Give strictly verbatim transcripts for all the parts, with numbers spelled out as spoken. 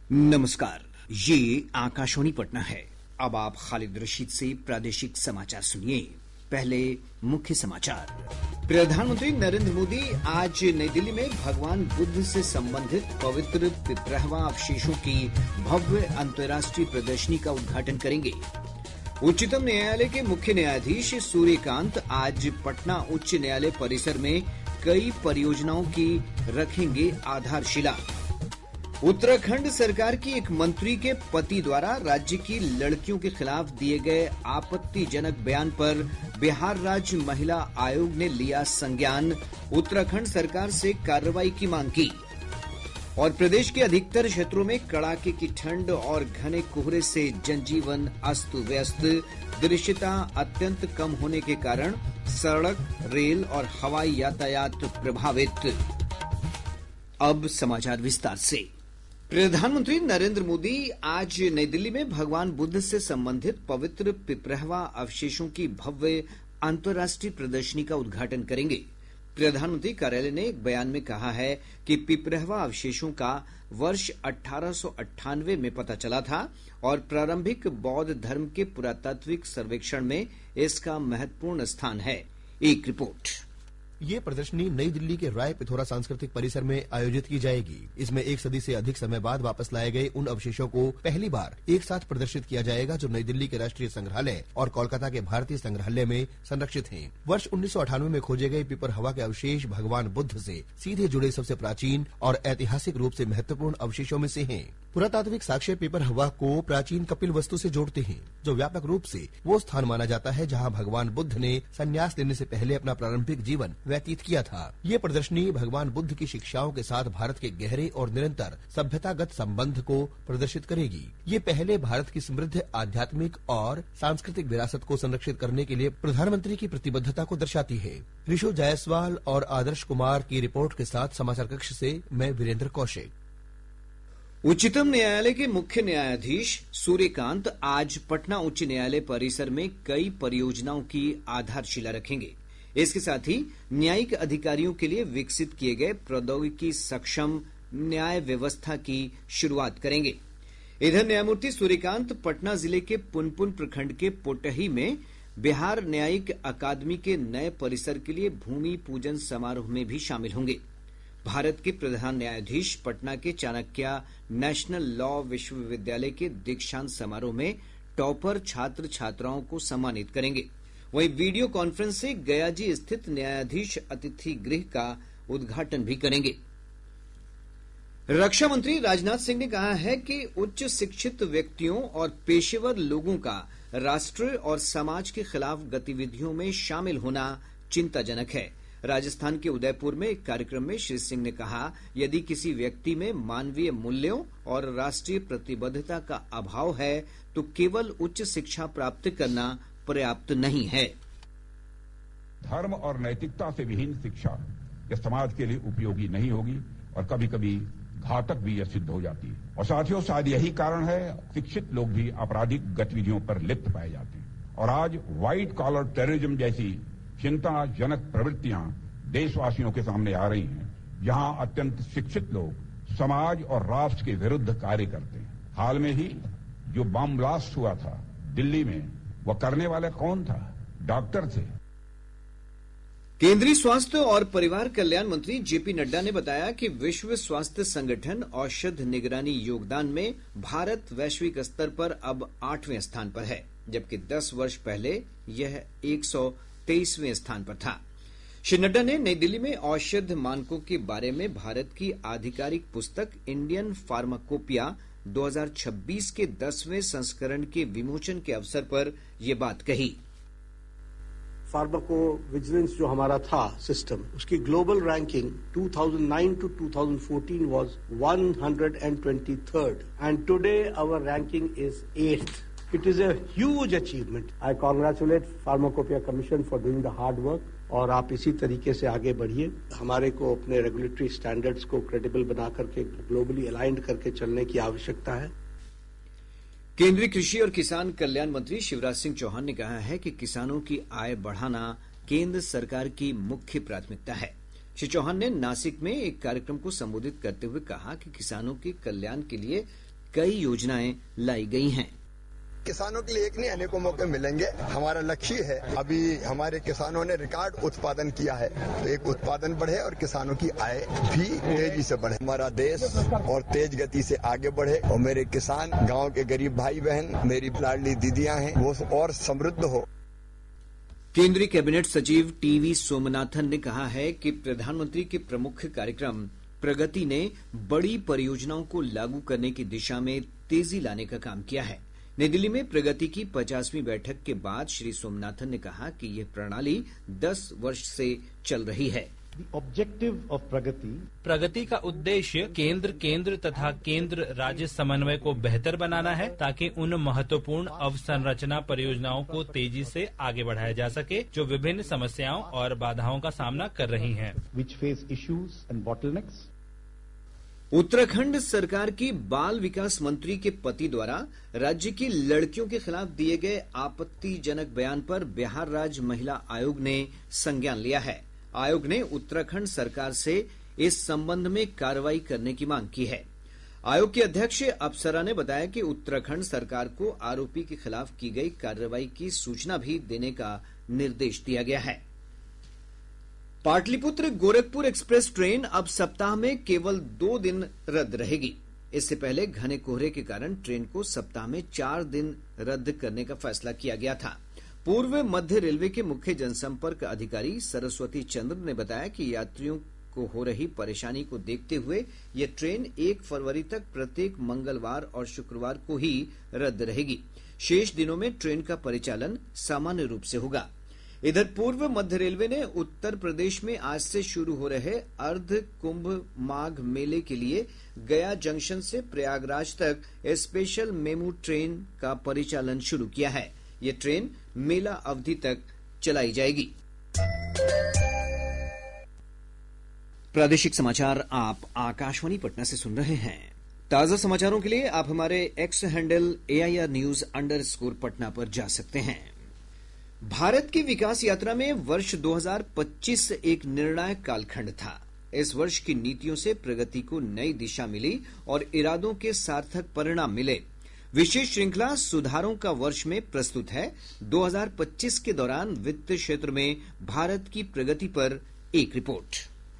नमस्कार, ये आकाशवाणी पटना है। अब आप खालिद रशीद से प्रादेशिक समाचार सुनिए। पहले मुख्य समाचार। प्रधानमंत्री नरेंद्र मोदी आज नई दिल्ली में भगवान बुद्ध से संबंधित पवित्र पिपरहवा अवशेषों की भव्य अंतर्राष्ट्रीय प्रदर्शनी का उद्घाटन करेंगे। उच्चतम न्यायालय के मुख्य न्यायाधीश सूर्यकांत आज पटना उच्च न्यायालय परिसर में कई परियोजनाओं की रखेंगे आधारशिला। उत्तराखंड सरकार की एक मंत्री के पति द्वारा राज्य की लड़कियों के खिलाफ दिए गए आपत्तिजनक बयान पर बिहार राज्य महिला आयोग ने लिया संज्ञान। उत्तराखंड सरकार से कार्रवाई की मांग की। और प्रदेश के अधिकतर क्षेत्रों में कड़ाके की ठंड और घने कोहरे से जनजीवन अस्त व्यस्त। दृश्यता अत्यंत कम होने के कारण सड़क, रेल और हवाई यातायात प्रभावित। अब समाचार विस्तार से। प्रधानमंत्री नरेंद्र मोदी आज नई दिल्ली में भगवान बुद्ध से संबंधित पवित्र पिपरहवा अवशेषों की भव्य अंतर्राष्ट्रीय प्रदर्शनी का उद्घाटन करेंगे। प्रधानमंत्री कार्यालय ने एक बयान में कहा है कि पिपरहवा अवशेषों का वर्ष अठारह सौ अट्ठानवे में पता चला था और प्रारंभिक बौद्ध धर्म के पुरातात्विक सर्वेक्षण में इसका महत्वपूर्ण स्थान है। एक रिपोर्ट। ये प्रदर्शनी नई दिल्ली के राय पिथौरा सांस्कृतिक परिसर में आयोजित की जाएगी। इसमें एक सदी से अधिक समय बाद वापस लाए गए उन अवशेषों को पहली बार एक साथ प्रदर्शित किया जाएगा जो नई दिल्ली के राष्ट्रीय संग्रहालय और कोलकाता के भारतीय संग्रहालय में संरक्षित हैं। वर्ष उन्नीस सौ अठानवे में खोजे गए पिपरहवा के अवशेष भगवान बुद्ध से सीधे जुड़े सबसे प्राचीन और ऐतिहासिक रूप से महत्वपूर्ण अवशेषों में से हैं। पुरातात्विक साक्ष्य पिपरहवा को प्राचीन कपिल वस्तु से जोड़ते हैं, जो व्यापक रूप से वो स्थान माना जाता है जहाँ भगवान बुद्ध ने संन्यास लेने से पहले अपना प्रारंभिक जीवन व्यतीत किया था। ये प्रदर्शनी भगवान बुद्ध की शिक्षाओं के साथ भारत के गहरे और निरंतर सभ्यतागत संबंध को प्रदर्शित करेगी। ये पहले भारत की समृद्ध आध्यात्मिक और सांस्कृतिक विरासत को संरक्षित करने के लिए प्रधानमंत्री की प्रतिबद्धता को दर्शाती है। ऋषु जायसवाल और आदर्श कुमार की रिपोर्ट के साथ समाचार कक्ष से मैं वीरेंद्र कौशिक। उच्चतम न्यायालय के मुख्य न्यायाधीश सूर्यकांत आज पटना उच्च न्यायालय परिसर में कई परियोजनाओं की आधारशिला रखेंगे। इसके साथ ही न्यायिक अधिकारियों के लिए विकसित किए गए प्रौद्योगिकी सक्षम न्याय व्यवस्था की शुरुआत करेंगे। इधर न्यायमूर्ति सूर्यकांत पटना जिले के पुनपुन प्रखंड के पोटही में बिहार न्यायिक अकादमी के नए परिसर के लिए भूमि पूजन समारोह में भी शामिल होंगे। भारत के प्रधान न्यायाधीश पटना के चाणक्य नेशनल लॉ विश्वविद्यालय के दीक्षांत समारोह में टॉपर छात्र छात्राओं को सम्मानित करेंगे। वहीं वीडियो कॉन्फ्रेंस से गयाजी स्थित न्यायाधीश अतिथि गृह का उद्घाटन भी करेंगे। रक्षा मंत्री राजनाथ सिंह ने कहा है कि उच्च शिक्षित व्यक्तियों और पेशेवर लोगों का राष्ट्र और समाज के खिलाफ गतिविधियों में शामिल होना चिंताजनक है। राजस्थान के उदयपुर में एक कार्यक्रम में श्री सिंह ने कहा, यदि किसी व्यक्ति में मानवीय मूल्यों और राष्ट्रीय प्रतिबद्धता का अभाव है तो केवल उच्च शिक्षा प्राप्त करना पर्याप्त नहीं है। धर्म और नैतिकता से विहीन शिक्षा यह समाज के लिए उपयोगी नहीं होगी और कभी कभी घातक भी यह सिद्ध हो जाती है। और साथियों, शायद यही कारण है शिक्षित लोग भी आपराधिक गतिविधियों पर लिप्त पाए जाते हैं और आज व्हाइट कॉलर टेररिज्म जैसी चिंताजनक प्रवृत्तियां देशवासियों के सामने आ रही हैं, जहां अत्यंत शिक्षित लोग समाज और राष्ट्र के विरुद्ध कार्य करते हैं। हाल में ही जो बम ब्लास्ट हुआ था दिल्ली में, वह करने वाले कौन था? डॉक्टर थे। केंद्रीय स्वास्थ्य और परिवार कल्याण मंत्री जेपी नड्डा ने बताया कि विश्व स्वास्थ्य संगठन औषध निगरानी योगदान में भारत वैश्विक स्तर पर अब आठवें स्थान पर है, जबकि दस वर्ष पहले यह एक सौ तेईसवें स्थान पर था। श्री नड्डा ने नई दिल्ली में औषध मानकों के बारे में भारत की आधिकारिक पुस्तक इंडियन फार्माकोपिया दो हज़ार छब्बीस के दसवें संस्करण के विमोचन के अवसर पर यह बात कही। फार्माको विजिलेंस जो हमारा था सिस्टम, उसकी ग्लोबल रैंकिंग दो हज़ार नौ टू दो हज़ार चौदह was one hundred twenty-third and today our ranking is eighth. It is a huge achievement. I congratulate Pharmacopoeia Commission for doing the hard work और आप इसी तरीके से आगे बढ़िए। हमारे को अपने रेगुलेटरी स्टैंडर्ड्स को क्रेडिबल बना करके ग्लोबली अलाइंड करके चलने की आवश्यकता है। केंद्रीय कृषि और किसान कल्याण मंत्री शिवराज सिंह चौहान ने कहा है कि किसानों की आय बढ़ाना केंद्र सरकार की मुख्य प्राथमिकता है। श्री चौहान ने नासिक में एक कार्यक्रम को संबोधित करते हुए कहा कि किसानों के कल्याण के लिए कई योजनाएं लाई गई हैं। किसानों के लिए एक नहीं अनेकों मौके मिलेंगे। हमारा लक्ष्य है, अभी हमारे किसानों ने रिकॉर्ड उत्पादन किया है, तो एक उत्पादन बढ़े और किसानों की आय भी तेजी से बढ़े, हमारा देश और तेज गति से आगे बढ़े और मेरे किसान, गांव के गरीब भाई बहन, मेरी लाडली दीदियां हैं, वो और समृद्ध हो। केंद्रीय कैबिनेट सचिव टीवी सोमनाथन ने कहा है कि प्रधानमंत्री के प्रमुख कार्यक्रम प्रगति ने बड़ी परियोजनाओं को लागू करने की दिशा में तेजी लाने का काम किया है। नई दिल्ली में प्रगति की पचासवीं बैठक के बाद श्री सोमनाथन ने कहा कि यह प्रणाली दस वर्ष से चल रही है। ऑब्जेक्टिव ऑफ प्रगति प्रगति का उद्देश्य केंद्र केंद्र तथा केंद्र राज्य समन्वय को बेहतर बनाना है, ताकि उन महत्वपूर्ण अवसंरचना परियोजनाओं को तेजी से आगे बढ़ाया जा सके जो विभिन्न समस्याओं और बाधाओं का सामना कर रही हैं। Which face issues and bottlenecks. Uttarakhand सरकार की बाल विकास मंत्री के पति द्वारा राज्य की लड़कियों के खिलाफ दिए गए आपत्तिजनक बयान पर बिहार राज्य महिला आयोग ने संज्ञान लिया है। आयोग ने उत्तराखंड सरकार से इस संबंध में कार्रवाई करने की मांग की है। आयोग की अध्यक्ष अप्सरा ने बताया कि उत्तराखंड सरकार को आरोपी के खिलाफ की गई कार्रवाई की सूचना भी देने का निर्देश दिया गया है। पाटलिपुत्र गोरखपुर एक्सप्रेस ट्रेन अब सप्ताह में केवल दो दिन रद्द रहेगी। इससे पहले घने कोहरे के कारण ट्रेन को सप्ताह में चार दिन रद्द करने का फैसला किया गया था। पूर्व मध्य रेलवे के मुख्य जनसंपर्क अधिकारी सरस्वती चंद्र ने बताया कि यात्रियों को हो रही परेशानी को देखते हुए यह ट्रेन एक फरवरी तक प्रत्येक मंगलवार और शुक्रवार को ही रद्द रहेगी। शेष दिनों में ट्रेन का परिचालन सामान्य रूप से होगा। इधर पूर्व मध्य रेलवे ने उत्तर प्रदेश में आज से शुरू हो रहे अर्ध कुंभ माघ मेले के लिए गया जंक्शन से प्रयागराज तक स्पेशल मेमू ट्रेन का परिचालन शुरू किया है। ये ट्रेन मेला अवधि तक चलाई जाएगी। प्रादेशिक समाचार आप आकाशवाणी पटना से सुन रहे हैं। ताजा समाचारों के लिए आप हमारे X handle AIR news underscore Patna पर जा सकते हैं। भारत की विकास यात्रा में वर्ष दो हज़ार पच्चीस एक निर्णायक कालखंड था। इस वर्ष की नीतियों से प्रगति को नई दिशा मिली और इरादों के सार्थक परिणाम मिले। विशेष श्रृंखला सुधारों का वर्ष में प्रस्तुत है। दो हज़ार पच्चीस के दौरान वित्त क्षेत्र में भारत की प्रगति पर एक रिपोर्ट।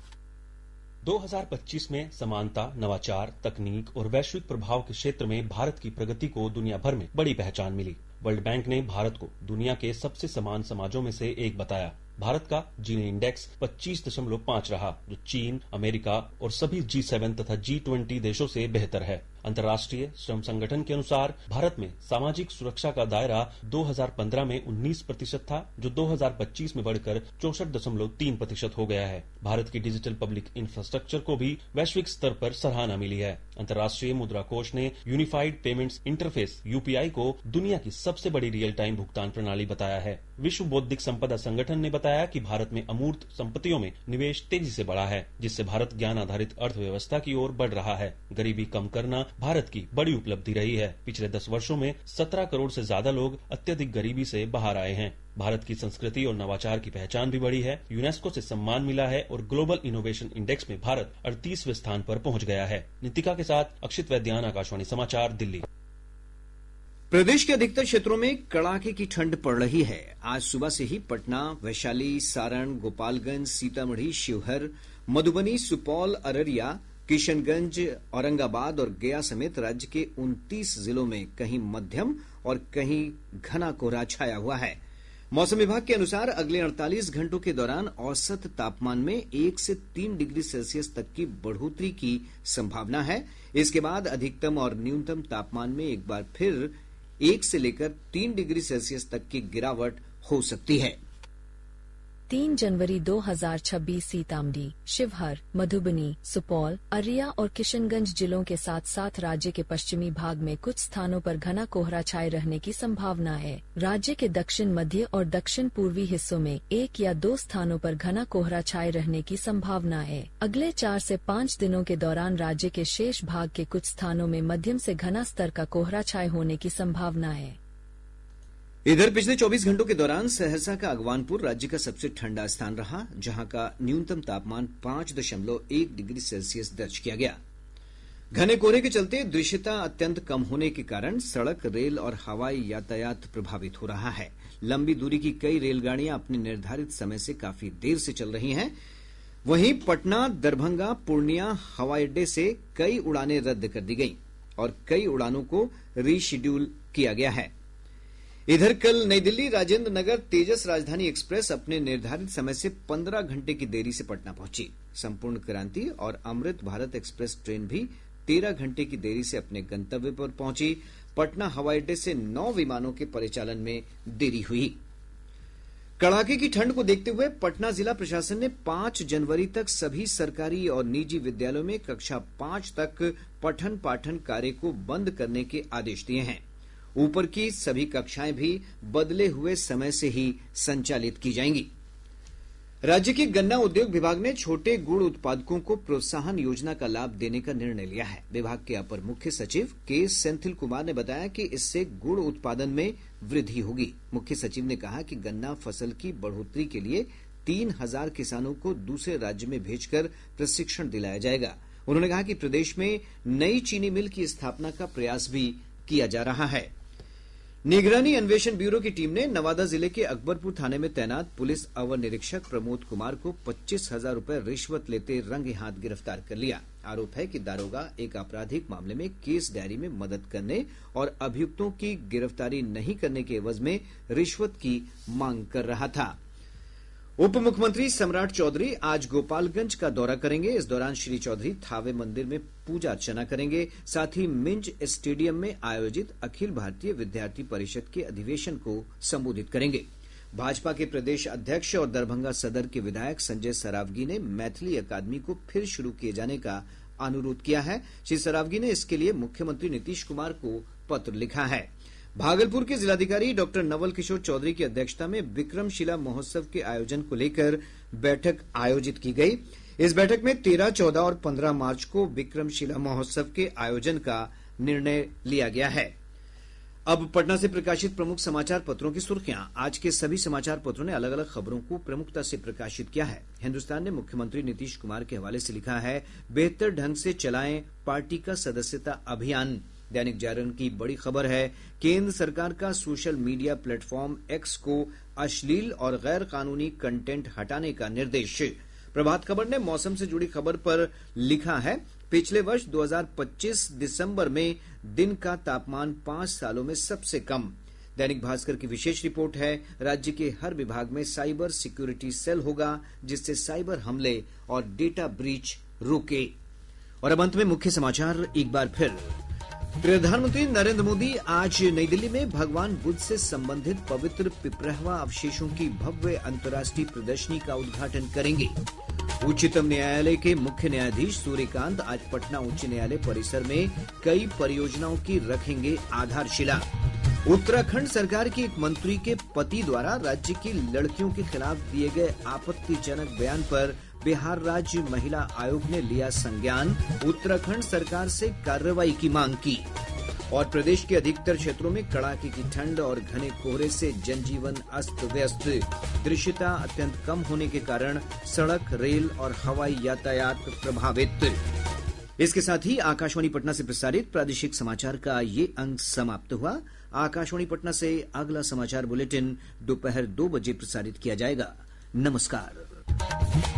दो हज़ार पच्चीस में समानता, नवाचार, तकनीक और वैश्विक प्रभाव के क्षेत्र में भारत की प्रगति को दुनिया भर में बड़ी पहचान मिली। वर्ल्ड बैंक ने भारत को दुनिया के सबसे समान समाजों में से एक बताया। भारत का जीनी इंडेक्स पच्चीस दशमलव पाँच रहा, जो चीन, अमेरिका और सभी जी सेवन तथा जी ट्वेंटी देशों से बेहतर है। अंतर्राष्ट्रीय श्रम संगठन के अनुसार भारत में सामाजिक सुरक्षा का दायरा दो हज़ार पंद्रह में उन्नीस प्रतिशत था, जो दो हज़ार पच्चीस में बढ़कर चौसठ दशमलव तीन प्रतिशत हो गया है। भारत की डिजिटल पब्लिक इंफ्रास्ट्रक्चर को भी वैश्विक स्तर पर सराहना मिली है। अंतर्राष्ट्रीय मुद्रा कोष ने यूनिफाइड पेमेंट्स इंटरफेस यूपीआई को दुनिया की सबसे बड़ी रियल टाइम भुगतान प्रणाली बताया है। विश्व बौद्धिक संपदा संगठन ने बताया कि भारत में अमूर्त संपत्तियों में निवेश तेजी से बढ़ा है, जिससे भारत ज्ञान आधारित अर्थव्यवस्था की ओर बढ़ रहा है। गरीबी कम करना भारत की बड़ी उपलब्धि रही है। पिछले दस वर्षों में सत्रह करोड़ से ज्यादा लोग अत्यधिक गरीबी से बाहर आए हैं। भारत की संस्कृति और नवाचार की पहचान भी बढ़ी है। यूनेस्को से सम्मान मिला है और ग्लोबल इनोवेशन इंडेक्स में भारत अड़तीसवें स्थान पर पहुंच गया है। नितिका के साथ अक्षित वैद्यान, आकाशवाणी समाचार, दिल्ली। प्रदेश के अधिकतर क्षेत्रों में कड़ाके की ठंड पड़ रही है। आज सुबह से ही पटना, वैशाली, सारण, गोपालगंज, सीतामढ़ी, शिवहर, मधुबनी, सुपौल, अररिया, किशनगंज, औरंगाबाद और गया समेत राज्य के उनतीस जिलों में कहीं मध्यम और कहीं घना कोहरा छाया हुआ है। मौसम विभाग के अनुसार अगले अड़तालीस घंटों के दौरान औसत तापमान में एक से तीन डिग्री सेल्सियस तक की बढ़ोतरी की संभावना है। इसके बाद अधिकतम और न्यूनतम तापमान में एक बार फिर एक से लेकर तीन डिग्री सेल्सियस तक की गिरावट हो सकती है। तीन जनवरी दो हज़ार छब्बीस सीतामढ़ी, शिवहर, मधुबनी, सुपौल, अररिया और किशनगंज जिलों के साथ साथ राज्य के पश्चिमी भाग में कुछ स्थानों पर घना कोहरा छाये रहने की संभावना है। राज्य के दक्षिण मध्य और दक्षिण पूर्वी हिस्सों में एक या दो स्थानों पर घना कोहरा छाये रहने की संभावना है। अगले चार से पाँच दिनों के दौरान राज्य के शेष भाग के कुछ स्थानों में मध्यम से घना स्तर का कोहरा छाये होने की संभावना है। इधर पिछले चौबीस घंटों के दौरान सहरसा का अगवानपुर राज्य का सबसे ठंडा स्थान रहा, जहां का न्यूनतम तापमान पांच दशमलव एक डिग्री सेल्सियस दर्ज किया गया। घने कोहरे के चलते दृश्यता अत्यंत कम होने के कारण सड़क, रेल और हवाई यातायात प्रभावित हो रहा है। लंबी दूरी की कई रेलगाड़ियां अपने निर्धारित समय से काफी देर से चल रही हैं। वहीं पटना, दरभंगा, पूर्णिया हवाई अड्डे से कई उड़ानें रद्द कर दी गई और कई उड़ानों को रीशेड्यूल किया गया है। इधर कल नई दिल्ली राजेंद्र नगर तेजस राजधानी एक्सप्रेस अपने निर्धारित समय से पंद्रह घंटे की देरी से पटना पहुंची। संपूर्ण क्रांति और अमृत भारत एक्सप्रेस ट्रेन भी तेरह घंटे की देरी से अपने गंतव्य पर पहुंची। पटना हवाई अड्डे से नौ विमानों के परिचालन में देरी हुई। कड़ाके की ठंड को देखते हुए पटना जिला प्रशासन ने पांच जनवरी तक सभी सरकारी और निजी विद्यालयों में कक्षा पांच तक पठन पाठन कार्य को बंद करने के आदेश दिए हैं। ऊपर की सभी कक्षाएं भी बदले हुए समय से ही संचालित की जाएंगी। राज्य के गन्ना उद्योग विभाग ने छोटे गुड़ उत्पादकों को प्रोत्साहन योजना का लाभ देने का निर्णय लिया है। विभाग के अपर मुख्य सचिव के सेंथिल कुमार ने बताया कि इससे गुड़ उत्पादन में वृद्धि होगी। मुख्य सचिव ने कहा कि गन्ना फसल की बढ़ोतरी के लिए तीन हजार किसानों को दूसरे राज्य में भेजकर प्रशिक्षण दिलाया जाएगा। उन्होंने कहा कि प्रदेश में नई चीनी मिल की स्थापना का प्रयास भी किया जा रहा है। निगरानी अन्वेषण ब्यूरो की टीम ने नवादा जिले के अकबरपुर थाने में तैनात पुलिस अवर निरीक्षक प्रमोद कुमार को पच्चीस हजार रूपये रिश्वत लेते रंगे हाथ गिरफ्तार कर लिया। आरोप है कि दारोगा एक आपराधिक मामले में केस डायरी में मदद करने और अभियुक्तों की गिरफ्तारी नहीं करने के एवज में रिश्वत की मांग कर रहा था। उप मुख्यमंत्री सम्राट चौधरी आज गोपालगंज का दौरा करेंगे। इस दौरान श्री चौधरी थावे मंदिर में पूजा अर्चना करेंगे। साथ ही मिंज स्टेडियम में आयोजित अखिल भारतीय विद्यार्थी परिषद के अधिवेशन को संबोधित करेंगे। भाजपा के प्रदेश अध्यक्ष और दरभंगा सदर के विधायक संजय सरावगी ने मैथिली अकादमी को फिर शुरू किए जाने का अनुरोध किया है। श्री सरावगी ने इसके लिए मुख्यमंत्री नीतीश कुमार को पत्र लिखा है। भागलपुर के जिलाधिकारी डॉक्टर नवल किशोर चौधरी की अध्यक्षता में विक्रमशिला महोत्सव के आयोजन को लेकर बैठक आयोजित की गई। इस बैठक में तेरह, चौदह और पंद्रह मार्च को विक्रमशिला महोत्सव के आयोजन का निर्णय लिया गया है। अब पटना से प्रकाशित प्रमुख समाचार पत्रों की सुर्खियां। आज के सभी समाचार पत्रों ने अलग अलग खबरों को प्रमुखता से प्रकाशित किया है। हिन्दुस्तान ने मुख्यमंत्री नीतीश कुमार के हवाले से लिखा है, बेहतर ढंग से चलाएं पार्टी का सदस्यता अभियान। दैनिक जागरण की बड़ी खबर है, केंद्र सरकार का सोशल मीडिया प्लेटफॉर्म एक्स को अश्लील और गैर कानूनी कंटेंट हटाने का निर्देश। प्रभात खबर ने मौसम से जुड़ी खबर पर लिखा है, पिछले वर्ष दो हज़ार पच्चीस दिसंबर में दिन का तापमान पांच सालों में सबसे कम। दैनिक भास्कर की विशेष रिपोर्ट है, राज्य के हर विभाग में साइबर सिक्योरिटी सेल होगा जिससे साइबर हमले और डेटा ब्रीच रोके। और अब अंत में मुख्य समाचार एक बार फिर। प्रधानमंत्री नरेंद्र मोदी आज नई दिल्ली में भगवान बुद्ध से संबंधित पवित्र पिपरहवा अवशेषों की भव्य अंतर्राष्ट्रीय प्रदर्शनी का उद्घाटन करेंगे। उच्चतम न्यायालय के मुख्य न्यायाधीश सूर्यकांत आज पटना उच्च न्यायालय परिसर में कई परियोजनाओं की रखेंगे आधारशिला। उत्तराखंड सरकार के एक मंत्री के पति द्वारा राज्य की लड़कियों के खिलाफ दिए गए आपत्तिजनक बयान पर बिहार राज्य महिला आयोग ने लिया संज्ञान। उत्तराखंड सरकार से कार्रवाई की मांग की। और प्रदेश के अधिकतर क्षेत्रों में कड़ाके की ठंड और घने कोहरे से जनजीवन अस्त व्यस्त। दृश्यता अत्यंत कम होने के कारण सड़क, रेल और हवाई यातायात प्रभावित। इसके साथ ही आकाशवाणी पटना से प्रसारित प्रादेशिक समाचार का ये अंक समाप्त हुआ। आकाशवाणी पटना से अगला समाचार बुलेटिन दोपहर दो बजे प्रसारित किया जाएगा। नमस्कार।